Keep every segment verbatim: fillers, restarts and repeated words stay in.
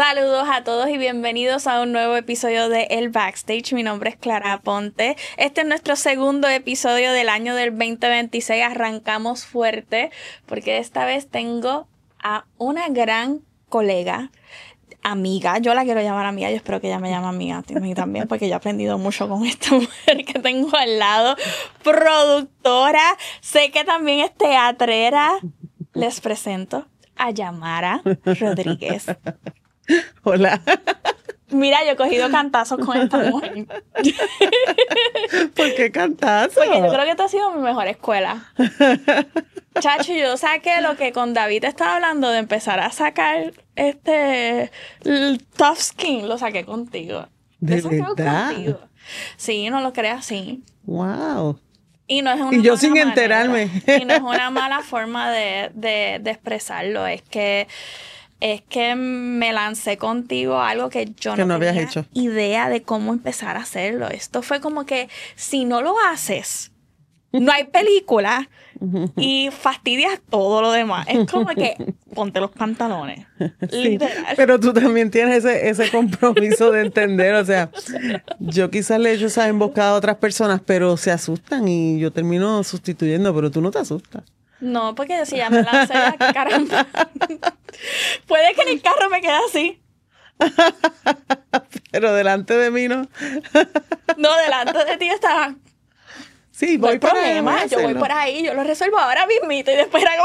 Saludos a todos y bienvenidos a un nuevo episodio de El Backstage. Mi nombre es Clara Aponte. Este es nuestro segundo episodio del año del veinte veintiséis. Arrancamos fuerte porque esta vez tengo a una gran colega, amiga. Yo la quiero llamar amiga. Yo espero que ella me llame amiga a mí también porque yo he aprendido mucho con esta mujer que tengo al lado. Productora. Sé que también es teatrera. Les presento a Yamara Rodríguez. Hola. Mira, yo he cogido cantazos con esta mujer. ¿Por qué cantazos? Porque yo creo que esta ha sido mi mejor escuela. Chacho, yo saqué lo que con David estaba hablando de empezar a sacar este el tough skin, lo saqué contigo. ¿De Lo saqué verdad? contigo. Sí, no lo creas así. Wow. Y no es una Y yo mala sin manera. enterarme. Y no es una mala forma de, de, de expresarlo. Es que es que me lancé contigo a algo que yo Que no, no habías tenía hecho. idea de cómo empezar a hacerlo. Esto fue como que si no lo haces, no hay película y fastidias todo lo demás. Es como que ponte los pantalones. Sí, Literal. pero tú también tienes ese, ese compromiso de entender, o sea, yo quizás le he hecho esa emboscada a otras personas, pero se asustan y yo termino sustituyendo, pero tú no te asustas. No, porque si ya me lancé, ya, caramba. Puede que en el carro me quede así. Pero delante de mí no. No, delante de ti estaba. Sí, No voy hay para problema, allá, yo voy por ahí, yo lo resuelvo ahora mismito y después hago.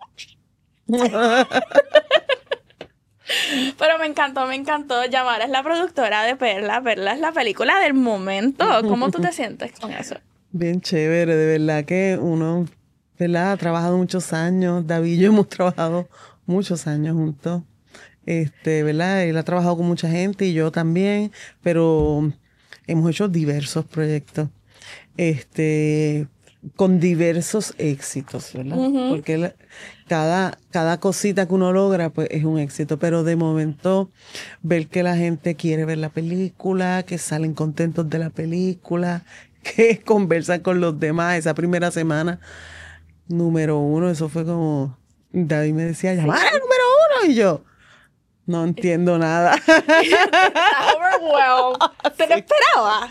Pero me encantó, me encantó. Yamara es la productora de Perla. Perla es la película del momento. ¿Cómo tú te sientes con eso? Bien chévere, de verdad que uno, ¿verdad? Ha trabajado muchos años, David y yo hemos trabajado muchos años juntos, este, ¿verdad? Él ha trabajado con mucha gente y yo también, pero hemos hecho diversos proyectos, este, con diversos éxitos, ¿verdad? Ujú. Porque la- cada, cada cosita que uno logra, pues es un éxito, pero de momento ver que la gente quiere ver la película, que salen contentos de la película, que conversan con los demás esa primera semana, número uno, eso fue como, David me decía, llamar al número uno, y yo, no entiendo nada. Estás overwhelmed. ¿Te lo esperaba?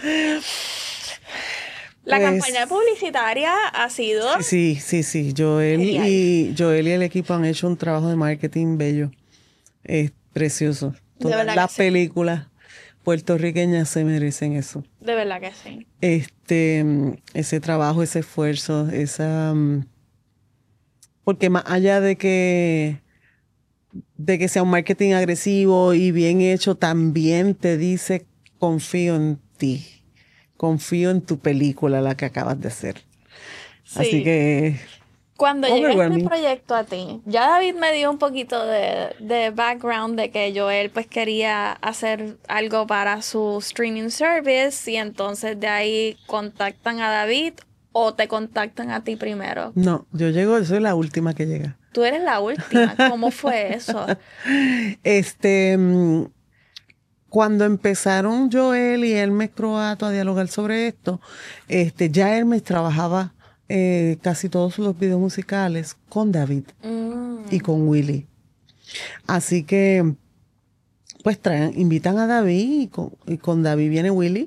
La Pues, campaña publicitaria ha sido. Sí, sí, sí, Joel Genial. y, Joel y el equipo han hecho un trabajo de marketing bello, es precioso. De Todas verdad las que sí. películas puertorriqueñas se merecen eso. De verdad que sí. Este, mm, ese trabajo, ese esfuerzo, esa, mm, porque más allá de que, de que sea un marketing agresivo y bien hecho, también te dice, confío en ti, confío en tu película, la que acabas de hacer. Sí. Así que, Cuando llegué a este overwhelming. proyecto a ti, ya David me dio un poquito de, de background de que Joel pues quería hacer algo para su streaming service y entonces de ahí contactan a David o te contactan a ti primero. No, yo llego, yo soy la última que llega. Tú eres la última. ¿Cómo fue eso? Este, mm, cuando empezaron Joel y Hermes Croato a dialogar sobre esto, este, ya Hermes trabajaba eh, casi todos los videos musicales con David Mm. y con Willy. Así que, pues traen, invitan a David y con, y con David viene Willy.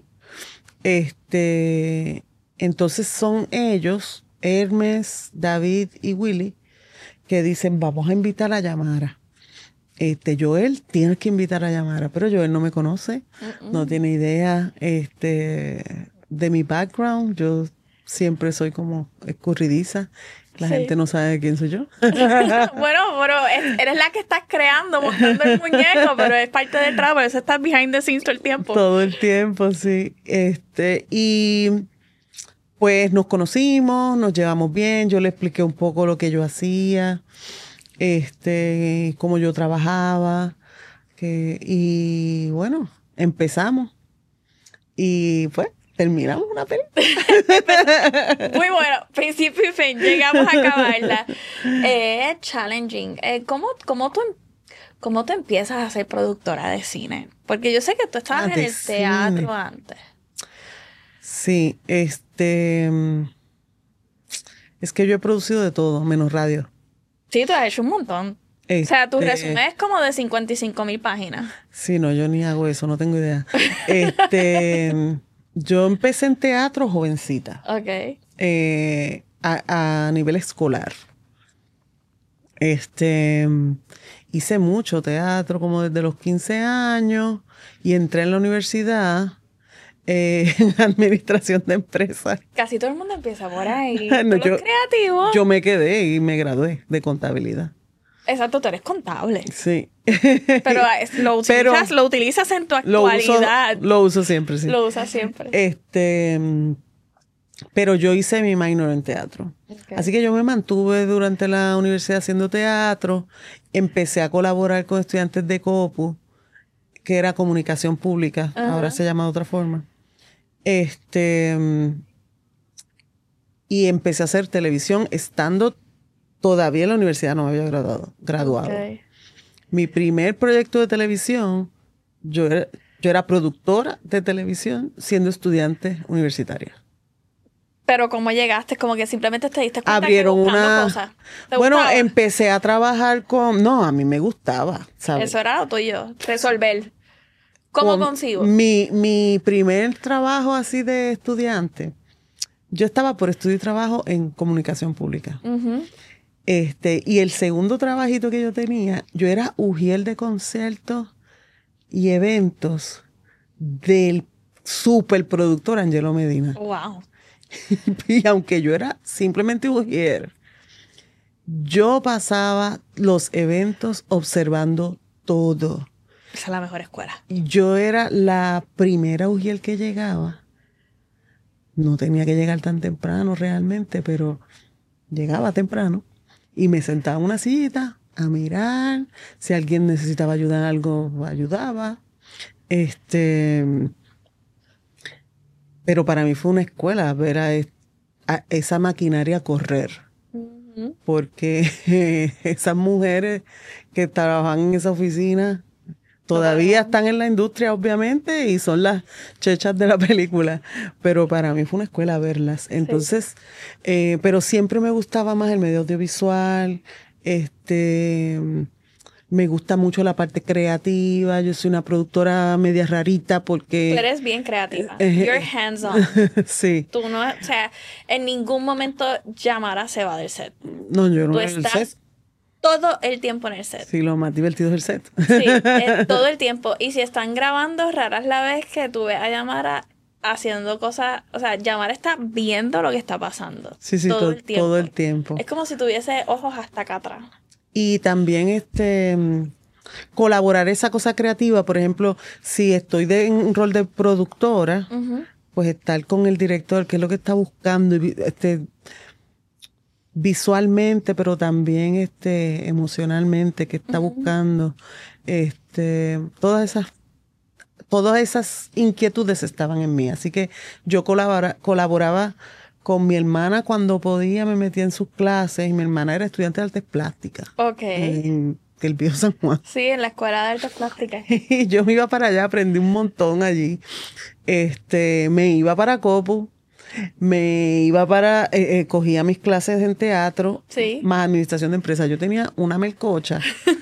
Este, entonces son ellos, Hermes, David y Willy, que dicen, vamos a invitar a Yamara. Este, Joel, tienes que invitar a Yamara, pero Joel no me conoce, Mm-mm. no tiene idea este, de mi background. Yo siempre soy como escurridiza. La Sí. gente no sabe de quién soy yo. Bueno, pero es- eres la que estás creando, montando el muñeco, pero es parte del trabajo, por eso estás behind the scenes todo el tiempo. Todo el tiempo, sí. Este, y pues nos conocimos, nos llevamos bien, yo le expliqué un poco lo que yo hacía, este, cómo yo trabajaba, que, y bueno, empezamos. Y pues terminamos una película. Muy bueno, principio y fin, llegamos a acabarla. Eh, Es challenging. Eh, ¿cómo, cómo, tú, em- ¿Cómo tú empiezas a ser productora de cine? Porque yo sé que tú estabas Ah, en de el teatro cine. antes. Sí, este, mm, es que yo he producido de todo, menos radio. Sí, tú has hecho un montón. O sea, tu Este, resumen es como de cincuenta y cinco mil páginas. Sí, no, yo ni hago eso, no tengo idea. Este, yo empecé en teatro jovencita, Ok. eh, a, a nivel escolar. Este, hice mucho teatro, como desde los quince años, y entré en la universidad eh, en administración de empresas. Casi todo el mundo empieza por ahí. No, Tú yo- los creativos. Yo me quedé y me gradué de contabilidad. Exacto, tú eres contable. Sí. Pero es- lo Pero utilizas, lo utilizas en tu lo uso, actualidad. lo uso siempre, sí. Lo usas siempre. Este, mm, pero yo hice mi minor en teatro. Ok. Así que yo me mantuve durante la universidad haciendo teatro. Empecé a colaborar con estudiantes de COPU, que era comunicación pública. Ajá. Ahora se llama de otra forma. Este, mm, y empecé a hacer televisión estando todavía en la universidad, no me había graduado. graduado. Ok. Mi primer proyecto de televisión, yo era, yo era productora de televisión siendo estudiante universitaria. Pero ¿cómo llegaste? Como que simplemente te diste cuenta Abrieron que buscando una... cosas. ¿Te Bueno, gustaba? empecé a trabajar con... No, a mí me gustaba, ¿sabes? Eso era lo tuyo. Resolver. ¿Cómo Con consigo? Mi, mi primer trabajo así de estudiante, yo estaba por estudio y trabajo en comunicación pública. Ujú. Este, y el segundo trabajito que yo tenía, yo era ujier de conciertos y eventos del superproductor Angelo Medina. Wow. Y aunque yo era simplemente ujier, yo pasaba los eventos observando todo. Esa es la mejor escuela. Y yo era la primera ujier que llegaba. No tenía que llegar tan temprano realmente, pero llegaba temprano. Y me sentaba en una sillita a mirar. Si alguien necesitaba ayuda en algo, ayudaba. Este, pero para mí fue una escuela ver a, es- a esa maquinaria correr. Ujú. Porque esas mujeres que trabajan en esa oficina todavía están en la industria, obviamente, y son las chechas de la película. Pero para mí fue una escuela verlas. Entonces, eh, pero siempre me gustaba más el medio audiovisual. Este, me gusta mucho la parte creativa. Yo soy una productora media rarita porque... Tú eres bien creativa. Eh, You're hands-on. sí. Tú no, o sea, en ningún momento Yamara se va del set. No, yo no Tú en el estás set. todo el tiempo en el set. Sí, lo más divertido es el set. Sí, eh, todo el tiempo. Y si están grabando, rara es la vez que tú ves a Yamara haciendo cosas. O sea, Yamara está viendo lo que está pasando. Sí, sí, todo to- el tiempo. todo el tiempo. Es como si tuviese ojos hasta acá atrás. Y también este mm, colaborar esa cosa creativa, por ejemplo, si estoy de, en un rol de productora, Ujú. pues estar con el director, que es lo que está buscando, y vi- este, visualmente, pero también este, emocionalmente, que está buscando, este, todas esas, todas esas inquietudes estaban en mí. Así que yo colabora- colaboraba con mi hermana cuando podía, me metía en sus clases, y mi hermana era estudiante de artes plásticas Ok. en el Pío San Juan. Sí, en la escuela de artes plásticas. Y yo me iba para allá, aprendí un montón allí. Este, me iba para Copu, me iba para, eh, eh, cogía mis clases en teatro, Sí. más administración de empresas. Yo tenía una melcocha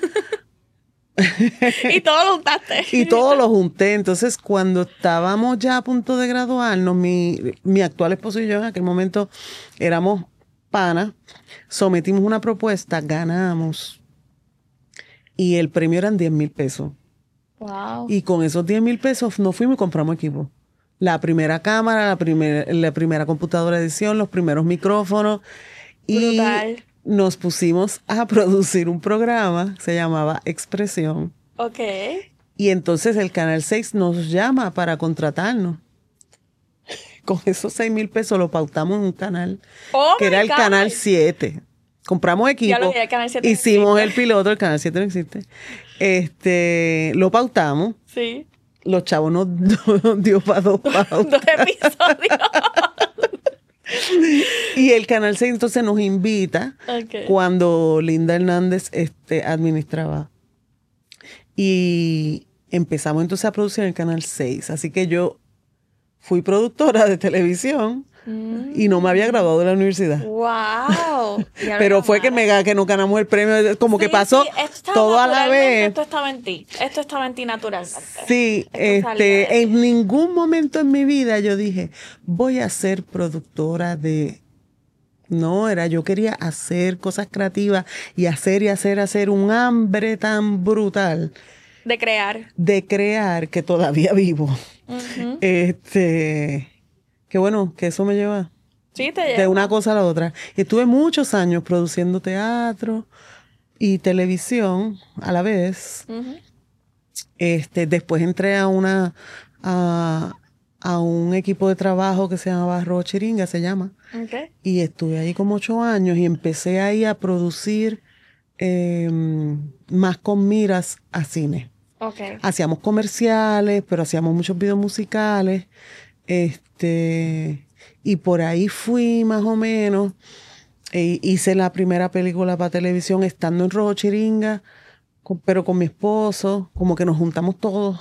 Y todo lo juntaste. y todo lo junté. Entonces, cuando estábamos ya a punto de graduarnos, mi, mi actual esposo y yo en aquel momento éramos panas, sometimos una propuesta, ganamos y el premio eran diez mil pesos. Wow. Y con esos diez mil pesos nos fuimos y compramos equipo. La primera cámara, la, primer- la primera computadora de edición, los primeros micrófonos. Y Brutal. nos pusimos a producir un programa, se llamaba Expresión. Ok. Y entonces el Canal seis nos llama para contratarnos. Con esos seis mil pesos lo pautamos en un canal, Oh que my era el God. Canal siete. Compramos equipo, Ya lo vi, el Canal siete no hicimos existe. el piloto, el Canal siete no existe. Este, lo pautamos. Sí. Los chavos nos, nos dio para dos pautas. Dos episodios. Y el Canal seis entonces nos invita Ok. cuando Linda Hernández este, administraba. Y empezamos entonces a producir en el Canal seis. Así que yo fui productora de televisión, Mm. Y no me había graduado de la universidad. ¡Wow! Pero fue que, me, que nos ganamos el premio. Como sí, que pasó sí, todo a la vez. Esto estaba en ti. Esto estaba en ti naturalmente. Sí, este, en ningún momento en mi vida yo dije, voy a ser productora de... No, era yo quería hacer cosas creativas y hacer y hacer, hacer un hambre tan brutal. De crear. De crear que todavía vivo. Uh-huh. Este, que bueno, que eso me lleva, sí, te lleva de una cosa a la otra. Y estuve muchos años produciendo teatro y televisión a la vez. Uh-huh. Este, después entré a una... A, a un equipo de trabajo que se llamaba Rochiringa, se llama. Okay. Y estuve ahí como ocho años y empecé ahí a producir eh, más con miras a cine. Okay. Hacíamos comerciales, pero hacíamos muchos videos musicales. Este, y por ahí fui más o menos. E hice la primera película para televisión estando en Rochiringa, con, pero con mi esposo, como que nos juntamos todos.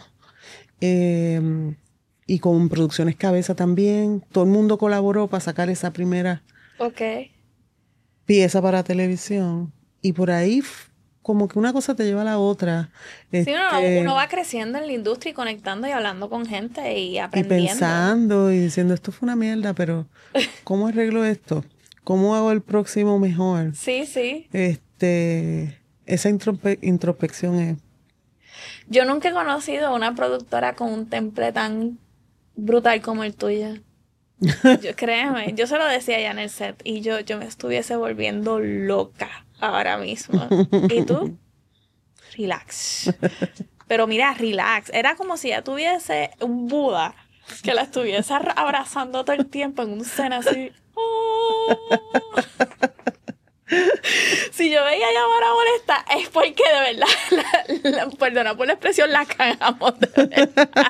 Eh, Y con Producciones Cabeza también. Todo el mundo colaboró para sacar esa primera okay. pieza para televisión. Y por ahí, como que una cosa te lleva a la otra. Sí, este, uno, uno va creciendo en la industria y conectando y hablando con gente y aprendiendo. Y pensando y diciendo, esto fue una mierda, pero ¿cómo arreglo esto? ¿Cómo hago el próximo mejor? Sí, sí. Este, esa introspe- introspección es... Yo nunca he conocido a una productora con un temple tan... brutal como el tuyo. Yo, créeme, yo se lo decía ya en el set y yo, yo me estuviese volviendo loca ahora mismo. ¿Y tú? Relax. Pero mira, relax. Era como si ya tuviese un Buda que la estuviese abrazando todo el tiempo en un zen así. Oh. Si yo veía a Yamara molesta es porque de verdad, la, la, perdona por la expresión, la cagamos de verdad.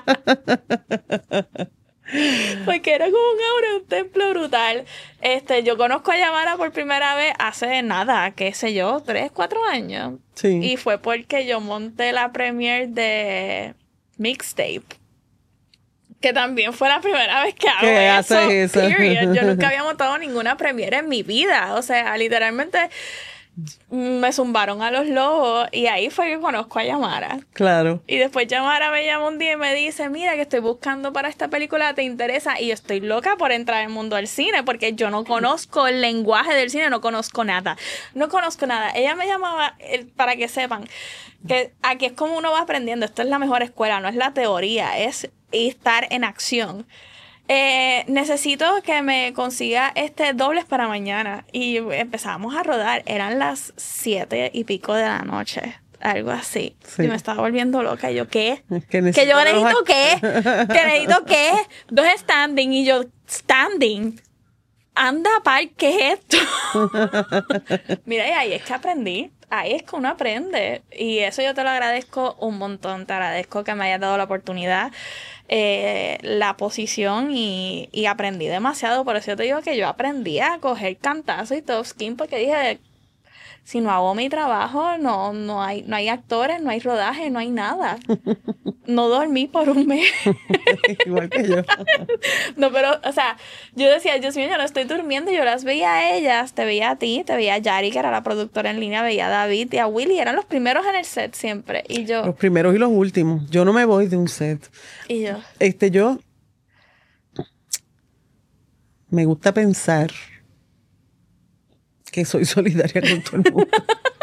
Porque era como un aura, un templo brutal. Este, yo conozco a Yamara por primera vez hace nada, qué sé yo, tres, cuatro años. Sí. Y fue porque yo monté la premiere de Mixtape. Que también fue la primera vez que hago ¿Qué eso, haces eso? period. Yo nunca había montado ninguna premiere en mi vida. O sea, literalmente me zumbaron a los lobos y ahí fue que conozco a Yamara. Claro. Y después Yamara me llama un día y me dice, mira que estoy buscando para esta película, ¿te interesa? Y yo estoy loca por entrar al mundo del cine porque yo no conozco el lenguaje del cine, no conozco nada. No conozco nada. Ella me llamaba, para que sepan, que aquí es como uno va aprendiendo. Esto es la mejor escuela, no es la teoría, es estar en acción. Eh, necesito que me consiga este dobles para mañana. Y empezamos a rodar. Eran las siete y pico de la noche. Algo así. Sí. Y me estaba volviendo loca. Y yo, ¿qué? Que, que yo necesito qué. Que necesito qué. Dos standing. Y yo, standing. Anda, par, ¿qué es esto? Mira, y ahí es que aprendí. Ahí es que uno aprende. Y eso yo te lo agradezco un montón. Te agradezco que me hayas dado la oportunidad. Eh, la posición y, y aprendí demasiado. Por eso yo te digo que yo aprendí a coger cantazos y top skin porque dije, si no hago mi trabajo, no, no hay, no hay actores, no hay rodaje, no hay nada. No dormí por un mes. Igual que yo. No, pero, o sea, yo decía, Dios mío, yo no estoy durmiendo. Yo las veía a ellas, te veía a ti, te veía a Yari, que era la productora en línea, veía a David y a Willy. Eran los primeros en el set siempre. Y yo... Los primeros y los últimos. Yo no me voy de un set. Y yo... Este, yo... Me gusta pensar que soy solidaria con todo el mundo.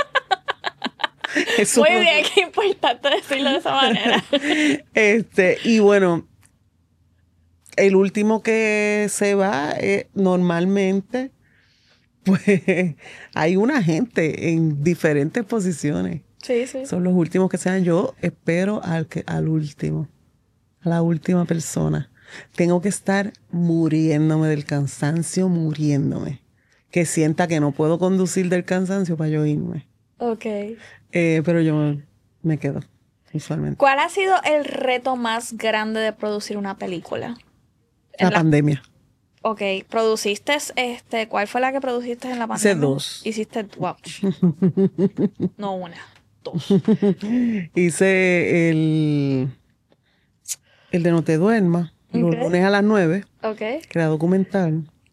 Eso muy bien, qué importante decirlo de esa manera. Este, y bueno, el último que se va, eh, normalmente, pues hay una gente en diferentes posiciones. Sí, sí. Son los últimos que se van. Yo espero al, que, al último, a la última persona. Tengo que estar muriéndome del cansancio, muriéndome. Que sienta que no puedo conducir del cansancio para yo irme. Ok. Eh, pero yo me quedo, usualmente. ¿Cuál ha sido el reto más grande de producir una película? La, la pandemia. Ok. ¿Produciste, este, cuál fue la que produciste en la pandemia? Hice dos. Hiciste, wow. No una, dos. Hice el, el de No te duermas, okay. Los lunes a las nueve. Ok. Que era documental.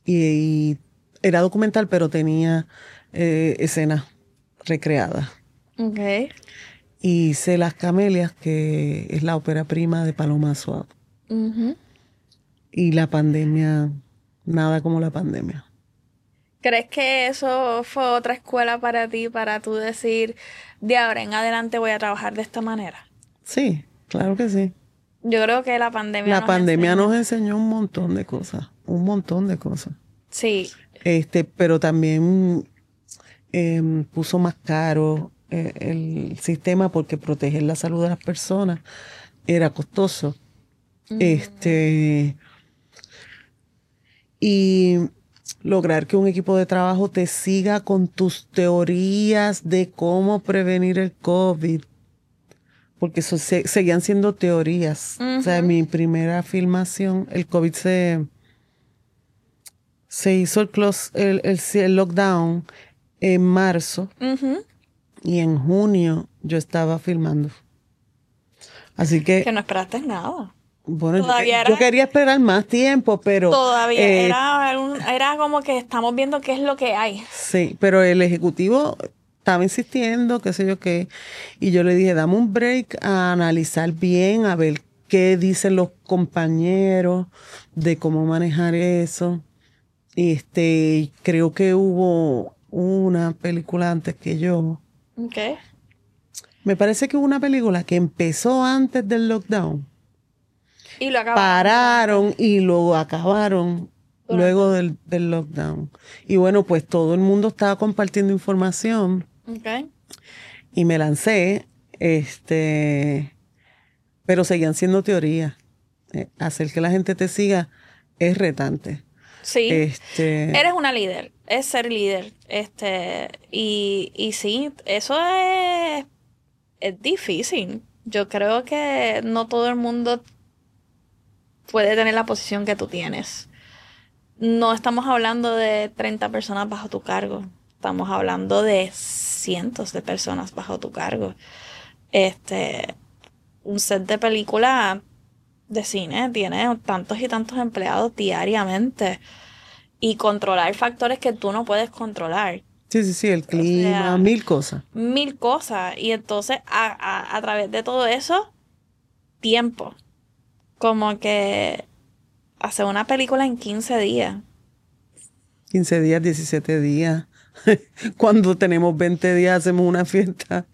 y, y era documental, pero tenía eh, escenas recreadas. Okay. Y hice Las Camelias, que es la ópera prima de Paloma Suave. Uh-huh. Y la pandemia, nada como la pandemia. ¿Crees que eso fue otra escuela para ti, para tú decir, de ahora en adelante voy a trabajar de esta manera? Sí, claro que sí. Yo creo que la pandemia La nos pandemia enseñó. nos enseñó un montón de cosas, un montón de cosas. Sí. Este, pero también eh, puso más caro eh, el sistema porque proteger la salud de las personas era costoso. Mm. Este, y lograr que un equipo de trabajo te siga con tus teorías de cómo prevenir el COVID, porque eso se- seguían siendo teorías. O sea, en Ujú. mi primera filmación, el COVID se, se hizo el, close, el, el, el lockdown en marzo Ujú. y en junio yo estaba filmando. Así que, Que no esperaste nada. bueno, yo, Todavía yo era, quería esperar más tiempo, pero todavía eh, era, un- era como que estamos viendo qué es lo que hay. sí, pero el ejecutivo estaba insistiendo, qué sé yo qué, y yo le dije, dame un break a analizar bien, a ver qué dicen los compañeros de cómo manejar eso. Y este, creo que hubo una película antes que yo. Okay. Me parece que hubo una película que empezó antes del lockdown. Y lo acabaron. Pararon y lo acabaron Durante luego el- del, del lockdown. Y bueno, pues todo el mundo estaba compartiendo información Okay. y me lancé, este, pero seguían siendo teorías. Eh, hacer que la gente te siga es retante. Sí. Este, Eres una líder, es ser líder. Este, y, y sí, eso es, es difícil. Yo creo que no todo el mundo puede tener la posición que tú tienes. No estamos hablando de treinta personas bajo tu cargo. Estamos hablando de cientos de personas bajo tu cargo. Este, un set de película de cine tiene tantos y tantos empleados diariamente. Y controlar factores que tú no puedes controlar. sí, sí, sí, el O clima, sea, mil cosas. mil cosas. Y entonces, a, a, a través de todo eso, tiempo. Como que hacer una película en quince días. quince días, diecisiete días. Cuando tenemos veinte días hacemos una fiesta.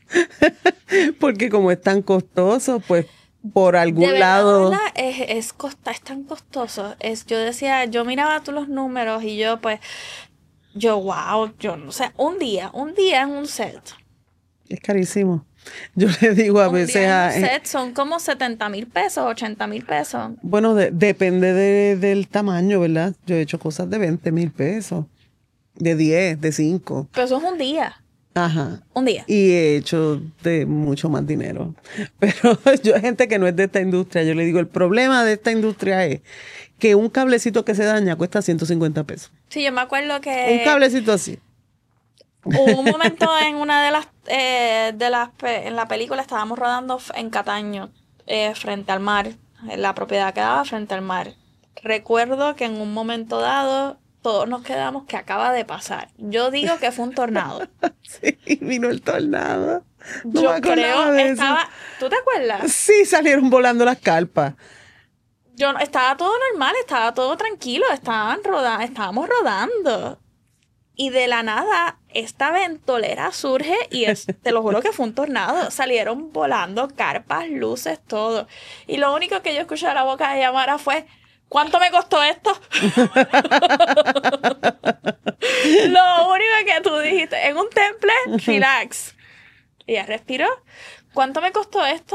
Porque como es tan costoso, pues por algún De verdad, lado. de verdad, es, es, costa, es tan costoso. Es, yo decía, yo miraba todos los números y yo, pues, yo, wow, yo no sé, un día, un día en un set. Es carísimo. Yo le digo a Un veces día a... en un eh, set son como setenta mil pesos, ochenta mil pesos. bueno, de- depende de- del tamaño, ¿verdad? Yo he hecho cosas de veinte mil pesos, de diez, de cinco. Pero eso es un día. Ajá. Un día. Y he hecho de mucho más dinero. Pero yo, gente que no es de esta industria, yo le digo, el problema de esta industria es que un cablecito que se daña cuesta ciento cincuenta pesos. Sí, yo me acuerdo Un que cablecito así. hubo un momento en una de las, eh, de las pe- en la película estábamos rodando f- en Cataño, eh, frente al mar. La propiedad quedaba frente al mar. Recuerdo que en un momento dado todos nos quedamos que acaba de pasar. Yo digo que fue un tornado. Sí, vino el tornado. No Yo me acordaba creo de que eso. estaba, ¿tú te acuerdas? Sí, salieron volando las carpas. Yo no- estaba todo normal, estaba todo tranquilo, estaban roda, estábamos rodando. Y de la nada, esta ventolera surge y es, te lo juro que fue un tornado. Salieron volando carpas, luces, todo. Y lo único que yo escuché de la boca de Yamara fue, ¿cuánto me costó esto? Lo único que tú dijiste, en un temple, relax. Y ella respiró. ¿Cuánto me costó esto?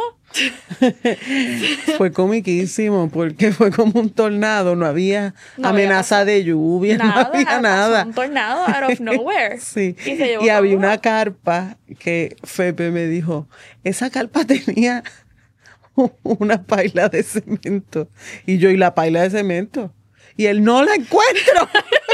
Fue comiquísimo porque fue como un tornado, no había No había amenaza pasado de lluvia, Nada, no había pasó nada. un tornado out of nowhere. Sí, Y se llevó y había todo. una carpa que Fepe me dijo, esa carpa tenía una paila de cemento. Y yo, ¿y la paila de cemento? Y él, no la encuentro.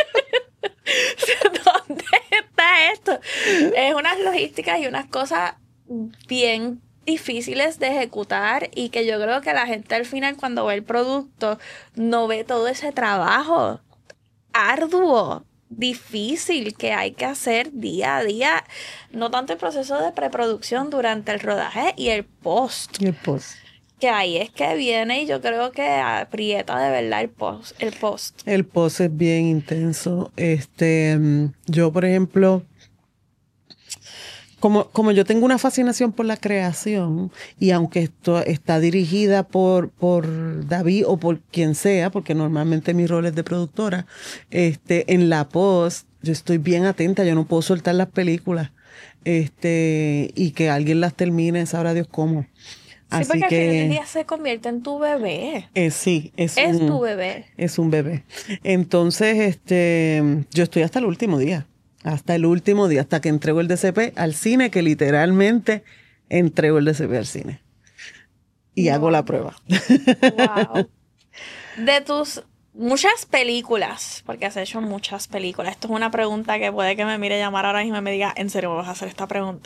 ¿Dónde está esto? Es unas logísticas y unas cosas bien difíciles de ejecutar y que yo creo que la gente al final cuando ve el producto no ve todo ese trabajo. arduo, difícil, que hay que hacer día a día, no tanto el proceso de preproducción durante el rodaje y el post. Y el post. Que ahí es que viene y yo creo que aprieta de verdad el post. El post, el post es bien intenso. Este, yo, por ejemplo, como, como yo tengo una fascinación por la creación, y aunque esto está dirigida por, por David o por quien sea, porque normalmente mi rol es de productora, este, en la post, yo estoy bien atenta, yo no puedo soltar las películas, este, y que alguien las termine, sabrá Dios cómo. Sí, Así porque que, al final del día se convierte en tu bebé. Eh, sí, es, es un, tu bebé. Es un bebé. Entonces, este, yo estoy hasta el último día. Hasta el último día, hasta que entrego el D C P al cine, que literalmente entrego el D C P al cine. Y No. hago la prueba. Wow. De tus muchas películas, porque has hecho muchas películas. Esto es una pregunta que puede que me mire llamar ahora mismo y me diga, ¿en serio me vas a hacer esta pregunta?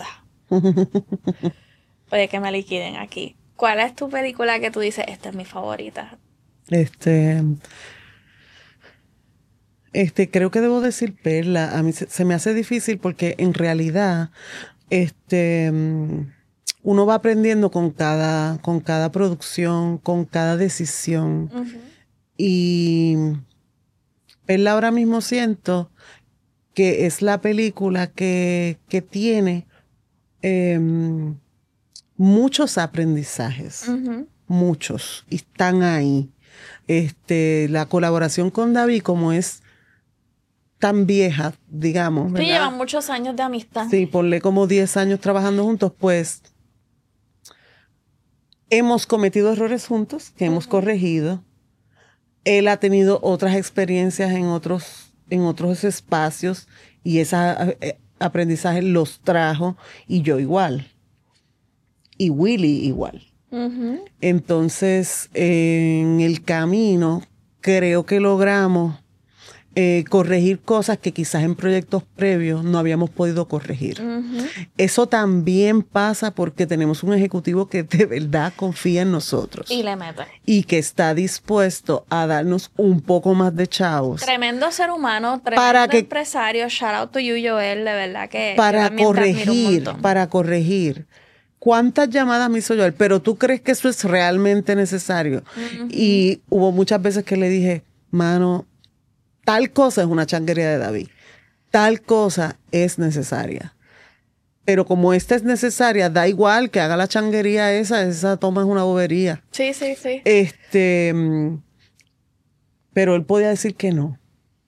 Puede que me liquiden aquí. ¿Cuál es tu película que tú dices, esta es mi favorita? Este, este, creo que debo decir Perla. A mí se, se me hace difícil porque en realidad, este, uno va aprendiendo con cada, con cada producción, con cada decisión. Uh-huh. Y Perla ahora mismo siento que es la película que, que tiene eh, muchos aprendizajes, Uh-huh. muchos, y están ahí. Este, la colaboración con David, como es tan vieja, digamos, Sí, ¿verdad? llevan muchos años de amistad. Sí, ponle como diez años trabajando juntos, pues hemos cometido errores juntos que hemos Uh-huh. corregido. Él ha tenido otras experiencias en otros, en otros espacios y esos aprendizajes los trajo, y yo igual. Y Willy igual. Uh-huh. Entonces, en el camino, creo que logramos eh, corregir cosas que quizás en proyectos previos no habíamos podido corregir. Uh-huh. Eso también pasa porque tenemos un ejecutivo que de verdad confía en nosotros. Y le mete. Y que está dispuesto a darnos un poco más de chavos. Tremendo ser humano, tremendo Para que, empresario. Shout out to you, Joel, de verdad que para yo también te admiro un corregir, montón. para corregir. ¿Cuántas llamadas me hizo Joel? Pero tú crees que eso es realmente necesario. Uh-huh. Y hubo muchas veces que le dije, mano, tal cosa es una changuería de David. Tal cosa es necesaria. Pero como esta es necesaria, da igual que haga la changuería esa, esa toma es una bobería. Sí, sí, sí. Este, pero él podía decir que no.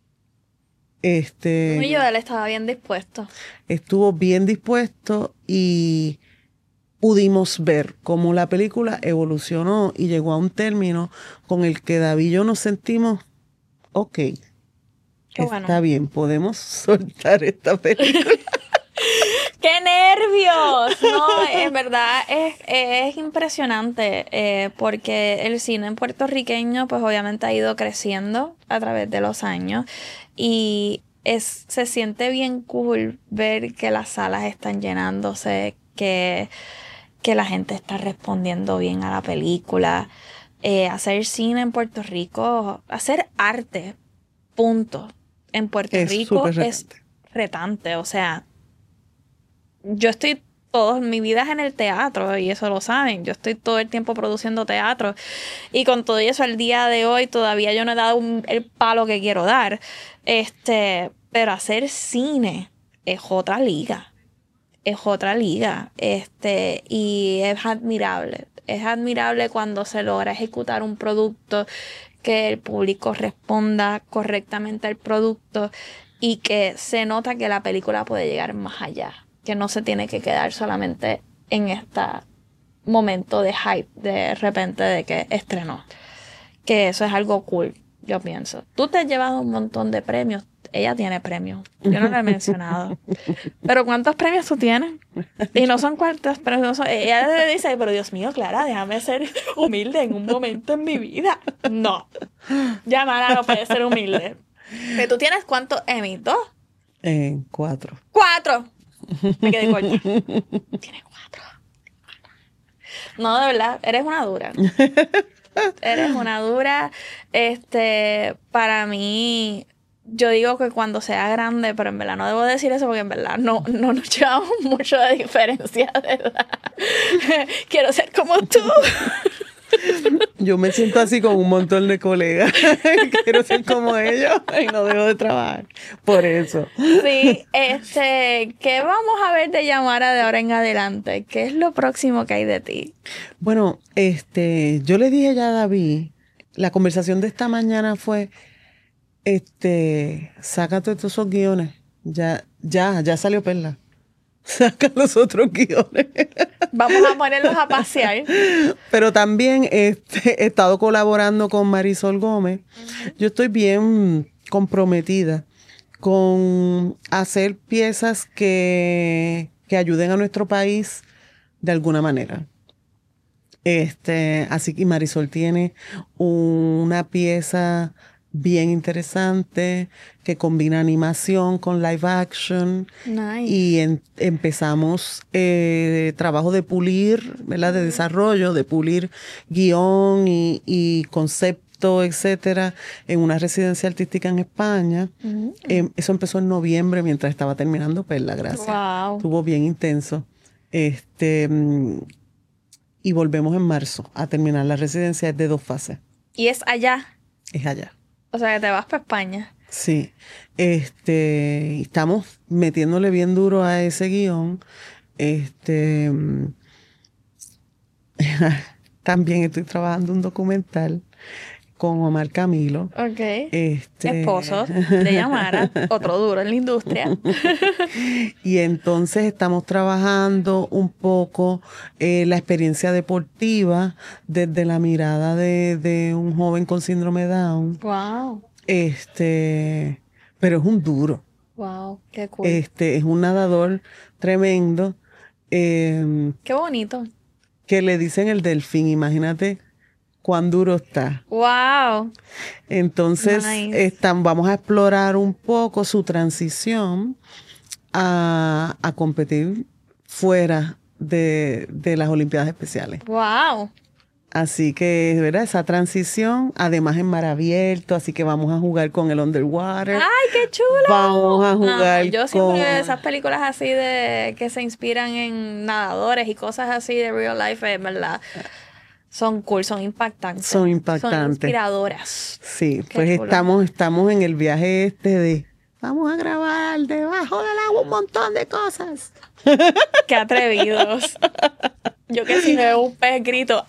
Este, Y Joel estaba bien dispuesto. Estuvo bien dispuesto y pudimos ver cómo la película evolucionó y llegó a un término con el que David y yo nos sentimos, ok, Qué está bueno. bien, podemos soltar esta película. ¡Qué nervios! No, en verdad es, es impresionante eh, porque el cine puertorriqueño pues obviamente ha ido creciendo a través de los años y es, se siente bien cool ver que las salas están llenándose, que, que la gente está respondiendo bien a la película. Eh, hacer cine en Puerto Rico, hacer arte, punto, en Puerto Es Rico súper es retante. retante, o sea... Yo estoy toda mi vida es en el teatro y eso lo saben. Yo estoy todo el tiempo produciendo teatro y con todo eso al día de hoy todavía yo no he dado un, el palo que quiero dar. Este, pero hacer cine es otra liga. Es otra liga. Este, y es admirable. Es admirable cuando se logra ejecutar un producto, que el público responda correctamente al producto y que se nota que la película puede llegar más allá. Que no se tiene que quedar solamente en este momento de hype de repente de que estrenó. Que eso es algo cool, yo pienso. Tú te has llevado un montón de premios. Ella tiene premios. Yo no lo he mencionado. Pero ¿cuántos premios tú tienes? Y no son cuantos, pero no son... Ella le dice, pero Dios mío, Clara, déjame ser humilde en un momento en mi vida. No. Ya, Mara, no puede ser humilde. ¿Pero tú tienes cuántos Emmy? ¿Dos? Eh, cuatro. ¡Cuatro! Me quedé corta. Tiene cuatro. No, de verdad, eres una dura. Eres una dura. Este, para mí, yo digo que cuando sea grande, pero en verdad no debo decir eso porque en verdad no, no nos llevamos mucho de diferencia de edad. Quiero ser como tú. Yo me siento así con un montón de colegas. Quiero ser como ellos y no dejo de trabajar. Por eso. Sí, este, ¿qué vamos a ver de Yamara de ahora en adelante? ¿Qué es lo próximo que hay de ti? Bueno, este, yo le dije ya a David, la conversación de esta mañana fue, este, sácate todos esos guiones. Ya, ya, ya salió Perla. Saca los otros guiones. Vamos a ponerlos a pasear. Pero también este, he estado colaborando con Marisol Gómez. Uh-huh. Yo estoy bien comprometida con hacer piezas que, que ayuden a nuestro país de alguna manera. Este, así que Marisol tiene una pieza bien interesante que combina animación con live action. Nice. Y en, empezamos eh, trabajo de pulir, ¿verdad? De desarrollo, de pulir guión y, y concepto, etcétera, en una residencia artística en España. Uh-huh. Eh, eso empezó en noviembre mientras estaba terminando Perla, gracias. Wow. Estuvo bien intenso. Este, y volvemos en marzo a terminar la residencia de dos fases. ¿Y es allá? Es allá. O sea, que te vas para España. Sí, este, estamos metiéndole bien duro a ese guión. Este, también estoy trabajando un documental con Omar Camilo. Ok. Este, Esposos de Yamara, otro duro en la industria. Y entonces estamos trabajando un poco eh, la experiencia deportiva desde la mirada de, de un joven con síndrome de Down. Wow. Este, pero es un duro. Wow, qué cool. Este, es un nadador tremendo. Eh, qué bonito. Que le dicen el delfín, imagínate cuán duro está. Wow. Entonces, Nice. están, vamos a explorar un poco su transición a, a competir fuera de, de las Olimpiadas Especiales. Wow. Así que, ¿verdad? Esa transición, además en mar abierto, así que vamos a jugar con el underwater. ¡Ay, qué chulo! Vamos a jugar no, yo siempre con... esas películas así de que se inspiran en nadadores y cosas así de real life, en verdad, son cool, son impactantes. Son impactantes. Son inspiradoras. Sí, qué pues chulo. estamos, estamos en el viaje este de... Vamos a grabar debajo del agua un montón de cosas. ¡Qué atrevidos! Yo que si veo un pez grito...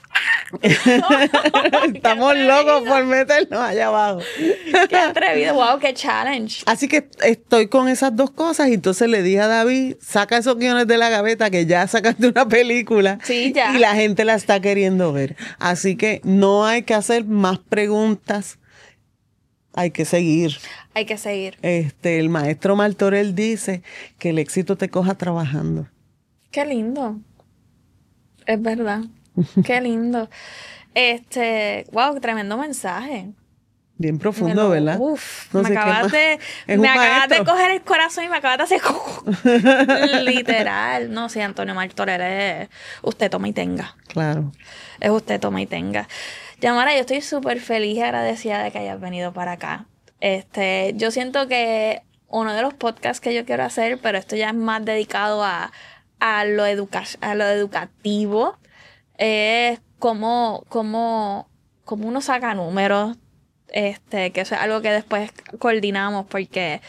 Estamos locos por meternos allá abajo. ¡Qué atrevido! ¡Wow! ¡Qué challenge! Así que estoy con esas dos cosas y entonces le dije a David, saca esos guiones de la gaveta que ya sacaste una película. Sí, ya. Y la gente la está queriendo ver. Así que no hay que hacer más preguntas. Hay que seguir. Hay que seguir. Este, el maestro Martorell dice que el éxito te coja trabajando. ¡Qué lindo! Es verdad. ¡Qué lindo! Este, wow, tremendo mensaje. Bien profundo, lo, ¿verdad? Uf, no me sé acabas de, me acabas de coger el corazón y me acabas de hacer literal. No, sí, Antonio Martorell es usted toma y tenga. Claro. Es usted toma y tenga. Yamara, yo estoy súper feliz y agradecida de que hayas venido para acá. Este, yo siento que uno de los podcasts que yo quiero hacer, pero esto ya es más dedicado a, a, lo, educa a lo educativo, es cómo, cómo, cómo uno saca números, este, que eso es algo que después coordinamos porque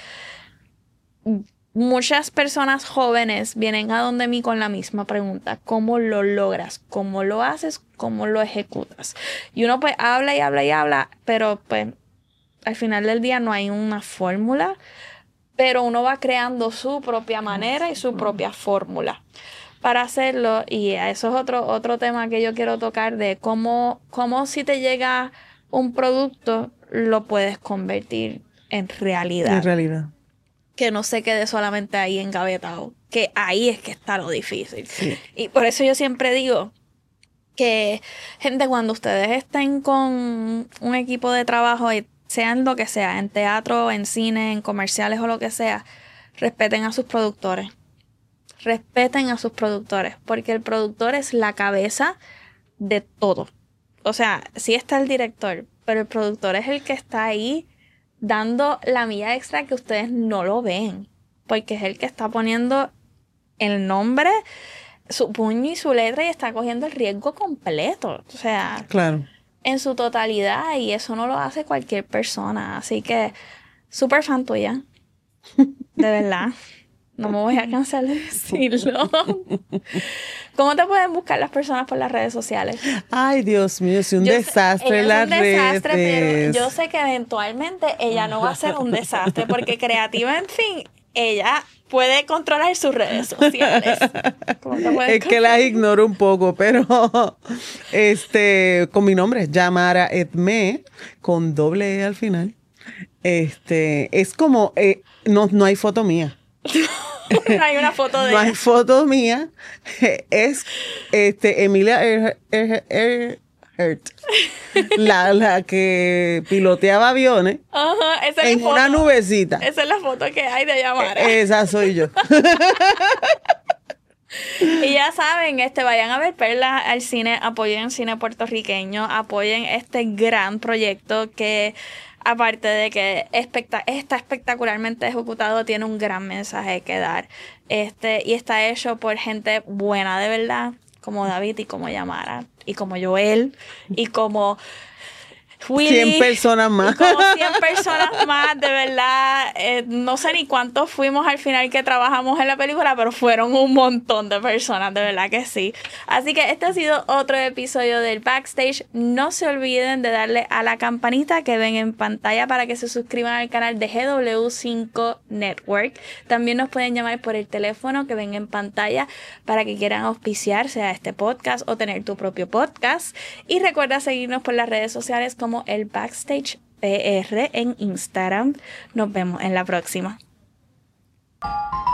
muchas personas jóvenes vienen a donde mí con la misma pregunta: ¿cómo lo logras? ¿Cómo lo haces? ¿Cómo lo ejecutas? Y uno pues habla y habla y habla, pero pues al final del día no hay una fórmula, pero uno va creando su propia manera y su propia fórmula para hacerlo. Y eso es otro, otro tema que yo quiero tocar, de cómo, cómo si te llega un producto lo puedes convertir en realidad. En realidad. Que no se quede solamente ahí engavetado, que ahí es que está lo difícil. Sí. Y por eso yo siempre digo que, gente, cuando ustedes estén con un equipo de trabajo, sean lo que sea, en teatro, en cine, en comerciales o lo que sea, respeten a sus productores. Respeten a sus productores, porque el productor es la cabeza de todo. O sea, sí está el director, pero el productor es el que está ahí dando la milla extra que ustedes no lo ven, porque es el que está poniendo el nombre, su puño y su letra y está cogiendo el riesgo completo, o sea, claro, en su totalidad, y eso no lo hace cualquier persona, así que súper fan tuya, de verdad. No me voy a cansar de decirlo. ¿Cómo te pueden buscar las personas por las redes sociales? Ay, Dios mío, es un yo desastre sé, las es un desastre, redes. Pero yo sé que eventualmente ella no va a ser un desastre, porque creativa, en fin, ella puede controlar sus redes sociales. ¿Cómo te puedes Es que las ignoro un poco, pero este, con mi nombre, Yamara Edme, con doble E al final. Este, es como, eh, no, no hay foto mía. No hay una foto de No ella. hay foto mía. Es este, Emilia Earhart, la, la que piloteaba aviones. Ajá, esa es en la foto. una nubecita. Esa es la foto que hay de Yamara. Esa soy yo. Y ya saben, este, vayan a ver Perla al cine, apoyen el cine puertorriqueño, apoyen este gran proyecto que, aparte de que espectac- está espectacularmente ejecutado, tiene un gran mensaje que dar. Este, y está hecho por gente buena de verdad, como David y como Yamara, y como Joel, y como Willy, cien personas más. Y como cien personas más, de verdad. Eh, no sé ni cuántos fuimos al final que trabajamos en la película, pero fueron un montón de personas, de verdad que sí. Así que este ha sido otro episodio del Backstage. No se olviden de darle a la campanita que ven en pantalla para que se suscriban al canal de G W cinco Network. También nos pueden llamar por el teléfono que ven en pantalla para que quieran auspiciarse a este podcast o tener tu propio podcast. Y recuerda seguirnos por las redes sociales como el Backstage P R en Instagram. Nos vemos en la próxima.